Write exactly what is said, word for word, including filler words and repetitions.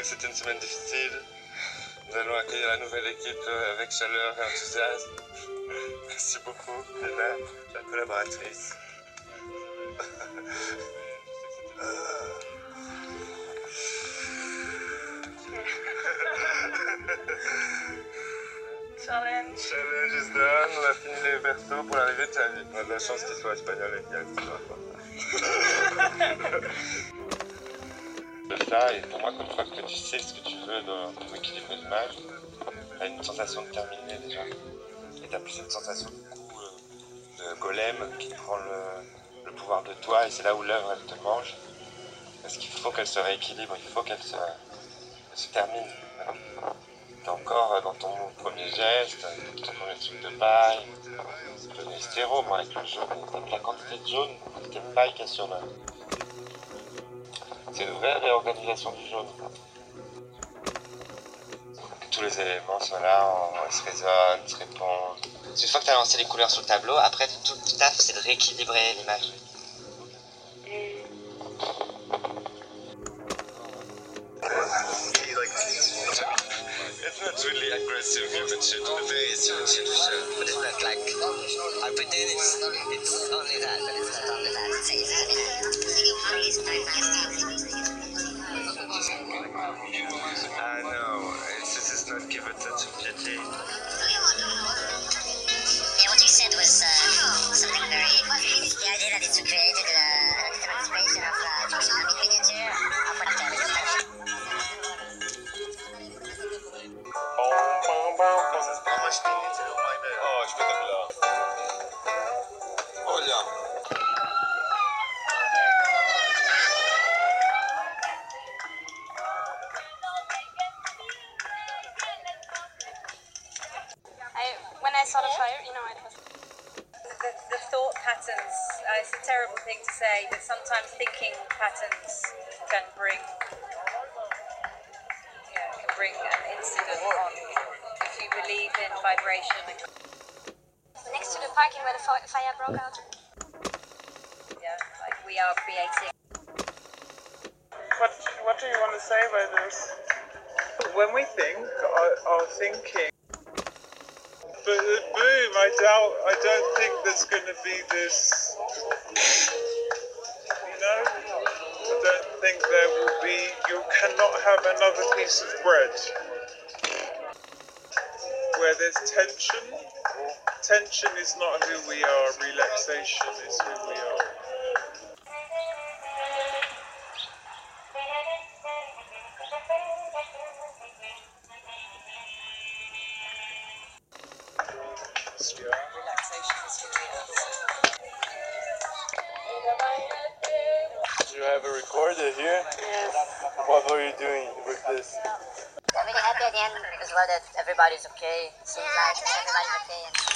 que c'était une semaine difficile. Nous allons accueillir la nouvelle équipe avec chaleur et enthousiasme. Merci beaucoup, Léna, la collaboratrice. Challenge. Challenge is done. On a fini les versos pour l'arrivée de Xavi. On a de la chance qu'il soit espagnol et qu'il y a le De ça, et pour moi, une fois que tu sais ce que tu veux dans ton équilibre d'image, tu as une sensation de terminer déjà. Et tu as plus cette sensation du coup de golem qui prend le, le pouvoir de toi, et c'est là où l'œuvre elle te mange. Parce qu'il faut qu'elle se rééquilibre, il faut qu'elle se, elle se termine. T'es encore dans ton premier geste, dans ton premier truc de paille. C'est devenu stéro, moi, avec le jaune. La quantité de jaune, la quantité de paille qu'il y a sur le... C'est une vraie réorganisation du jaune. Que tous les éléments soient là, ils se résonnent, se répondent. Une fois que tu as lancé les couleurs sur le tableau, après tout le taf c'est de rééquilibrer l'image. It's not really aggressive, but it's very superficial. But it's not like, I pretend it's, it's only that, but it's not only that. Ah no, it's, this is not give it such a pity. Yeah, what you said was uh, something very... The idea that it's created a, a demonstration of uh, a miniature of what the Oh, espetacular. Olha. I, when I saw the fire, you know, it was... The, the thought patterns, uh, it's a terrible thing to say, but sometimes thinking patterns can bring, you know, can bring an incident on. If you believe in vibration. Next to the parking where the fire broke out. Yeah, like we are creating. What, what do you want to say by this? When we think, our, our thinking, but the boom, I doubt, I don't think there's going to be this, you know, I don't think there will be, you cannot have another piece of bread where there's tension. Tension is not who we are, relaxation is who we are. Relaxation is who we are. Do you have a recorder here? Yes. What were you doing with this? I'm really happy at the end as well that everybody's okay. Seems like everybody's okay. And